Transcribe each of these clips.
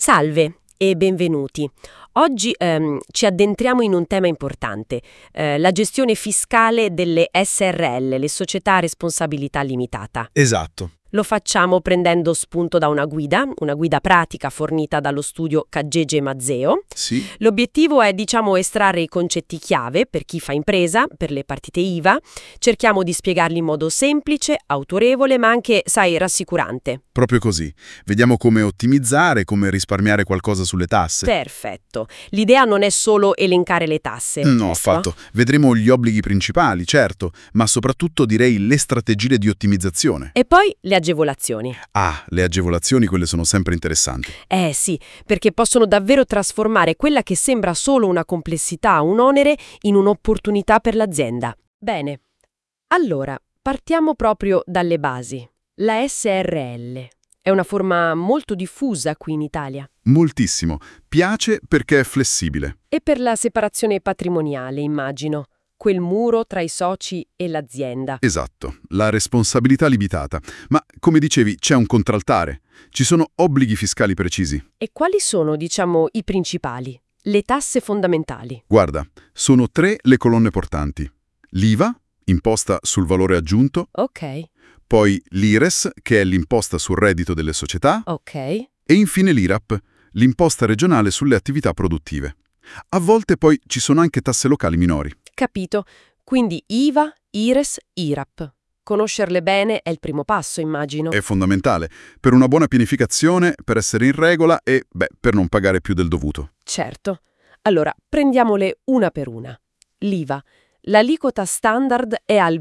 Salve e benvenuti. Oggi ci addentriamo in un tema importante, la gestione fiscale delle SRL, le società a responsabilità limitata. Esatto. Lo facciamo prendendo spunto da una guida pratica fornita dallo studio Cagege Mazzeo. Sì. L'obiettivo è, estrarre i concetti chiave per chi fa impresa, per le partite IVA. Cerchiamo di spiegarli in modo semplice, autorevole, ma anche, rassicurante. Proprio così. Vediamo come ottimizzare, come risparmiare qualcosa sulle tasse. Perfetto. L'idea non è solo elencare le tasse. No, giusto? affatto. Vedremo gli obblighi principali, certo, ma soprattutto direi le strategie di ottimizzazione. E poi le agevolazioni. Ah, le agevolazioni, quelle sono sempre interessanti. Sì, perché possono davvero trasformare quella che sembra solo una complessità, un onere, in un'opportunità per l'azienda. Bene. Allora, partiamo proprio dalle basi. La SRL è una forma molto diffusa qui in Italia. Moltissimo. Piace perché è flessibile. E per la separazione patrimoniale, immagino. Quel muro tra i soci e l'azienda. Esatto, la responsabilità limitata. Ma, come dicevi, c'è un contraltare. Ci sono obblighi fiscali precisi. E quali sono, i principali? Le tasse fondamentali. Guarda, sono 3 le colonne portanti. L'IVA, imposta sul valore aggiunto, Ok. poi l'IRES, che è l'imposta sul reddito delle società, Ok. e infine l'IRAP, l'imposta regionale sulle attività produttive. A volte poi ci sono anche tasse locali minori. Capito. Quindi IVA, IRES, IRAP. Conoscerle bene è il primo passo, immagino. È fondamentale per una buona pianificazione, per essere in regola e, per non pagare più del dovuto. Certo. Allora, prendiamole una per una. L'IVA. L'aliquota standard è al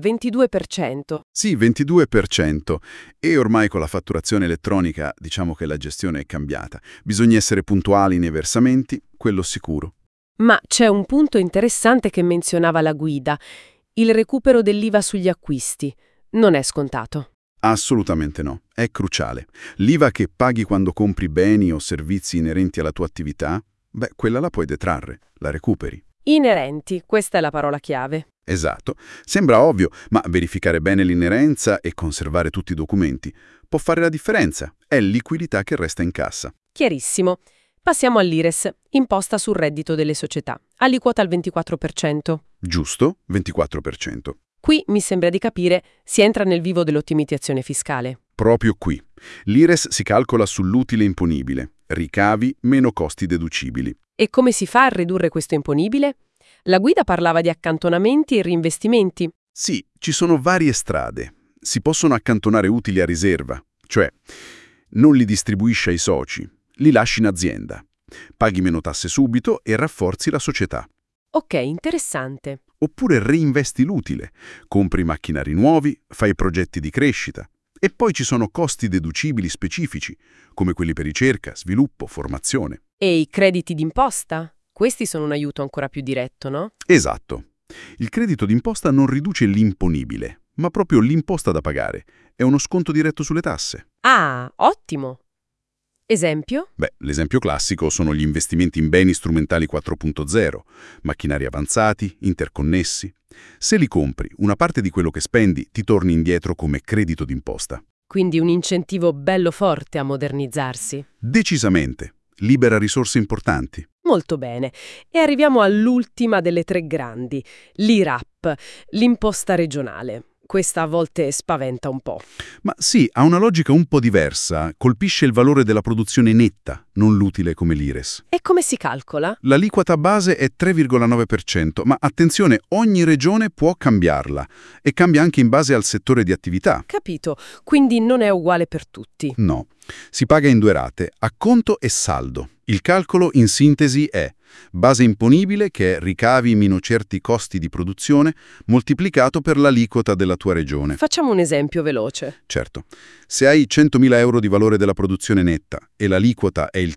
22%. Sì, 22%. E ormai con la fatturazione elettronica diciamo che la gestione è cambiata. Bisogna essere puntuali nei versamenti, quello sicuro. Ma c'è un punto interessante che menzionava la guida. Il recupero dell'IVA sugli acquisti. Non è scontato. Assolutamente no, è cruciale. L'IVA che paghi quando compri beni o servizi inerenti alla tua attività, quella la puoi detrarre, la recuperi. Inerenti, questa è la parola chiave. Esatto. Sembra ovvio, ma verificare bene l'inerenza e conservare tutti i documenti può fare la differenza. È liquidità che resta in cassa. Chiarissimo. Passiamo all'IRES, imposta sul reddito delle società, aliquota al 24%. Giusto? 24%. Qui, mi sembra di capire, si entra nel vivo dell'ottimizzazione fiscale. Proprio qui. L'IRES si calcola sull'utile imponibile, ricavi meno costi deducibili. E come si fa a ridurre questo imponibile? La guida parlava di accantonamenti e reinvestimenti. Sì, ci sono varie strade. Si possono accantonare utili a riserva, cioè non li distribuisci ai soci, li lasci in azienda. Paghi meno tasse subito e rafforzi la società. Ok, interessante. Oppure reinvesti l'utile, compri macchinari nuovi, fai progetti di crescita. E poi ci sono costi deducibili specifici, come quelli per ricerca, sviluppo, formazione. E i crediti d'imposta? Questi sono un aiuto ancora più diretto, no? Esatto. Il credito d'imposta non riduce l'imponibile, ma proprio l'imposta da pagare. È uno sconto diretto sulle tasse. Ah, ottimo. Esempio? L'esempio classico sono gli investimenti in beni strumentali 4.0, macchinari avanzati, interconnessi. Se li compri, una parte di quello che spendi ti torni indietro come credito d'imposta. Quindi un incentivo bello forte a modernizzarsi. Decisamente. Libera risorse importanti. Molto bene. E arriviamo all'ultima delle 3 grandi, l'IRAP, l'imposta regionale. Questa a volte spaventa un po'. Ma sì, ha una logica un po' diversa. Colpisce il valore della produzione netta, non l'utile come l'IRES. E come si calcola? L'aliquota base è 3,9%, ma attenzione, ogni regione può cambiarla e cambia anche in base al settore di attività. Capito, quindi non è uguale per tutti. No, si paga in 2 rate, acconto e saldo. Il calcolo, in sintesi, è base imponibile, che è ricavi meno certi costi di produzione, moltiplicato per l'aliquota della tua regione. Facciamo un esempio veloce. Certo, se hai 100.000 euro di valore della produzione netta e l'aliquota è il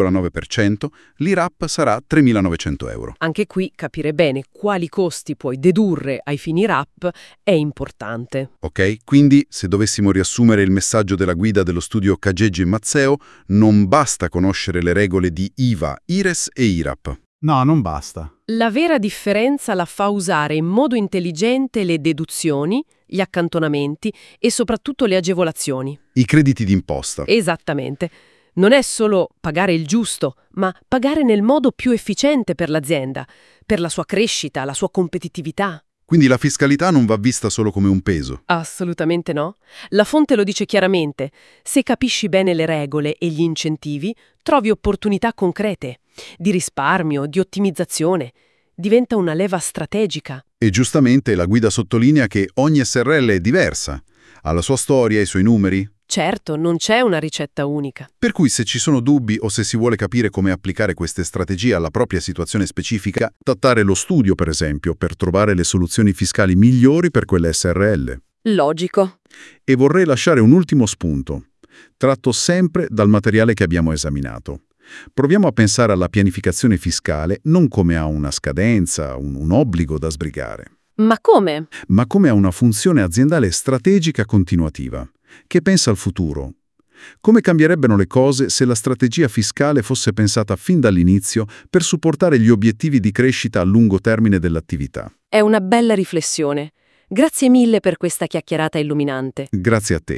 3,9%, l'IRAP sarà 3.900 euro. Anche qui capire bene quali costi puoi dedurre ai fini IRAP è importante. Ok? Quindi, se dovessimo riassumere il messaggio della guida dello studio Cagege Mazzeo, non basta conoscere le regole di IVA, IRES e IRAP. No, non basta. La vera differenza la fa usare in modo intelligente le deduzioni, gli accantonamenti e soprattutto le agevolazioni. I crediti d'imposta. Esattamente. Non è solo pagare il giusto, ma pagare nel modo più efficiente per l'azienda, per la sua crescita, la sua competitività. Quindi la fiscalità non va vista solo come un peso. Assolutamente no. La fonte lo dice chiaramente. Se capisci bene le regole e gli incentivi, trovi opportunità concrete, di risparmio, di ottimizzazione. Diventa una leva strategica. E giustamente la guida sottolinea che ogni SRL è diversa, ha la sua storia, i suoi numeri. Certo, non c'è una ricetta unica. Per cui se ci sono dubbi o se si vuole capire come applicare queste strategie alla propria situazione specifica, trattare lo studio, per esempio, per trovare le soluzioni fiscali migliori per quelle SRL. Logico. E vorrei lasciare un ultimo spunto, tratto sempre dal materiale che abbiamo esaminato. Proviamo a pensare alla pianificazione fiscale non come a una scadenza, un obbligo da sbrigare, Ma come? ma come a una funzione aziendale strategica continuativa, che pensa al futuro. Come cambierebbero le cose se la strategia fiscale fosse pensata fin dall'inizio per supportare gli obiettivi di crescita a lungo termine dell'attività? È una bella riflessione. Grazie mille per questa chiacchierata illuminante. Grazie a te.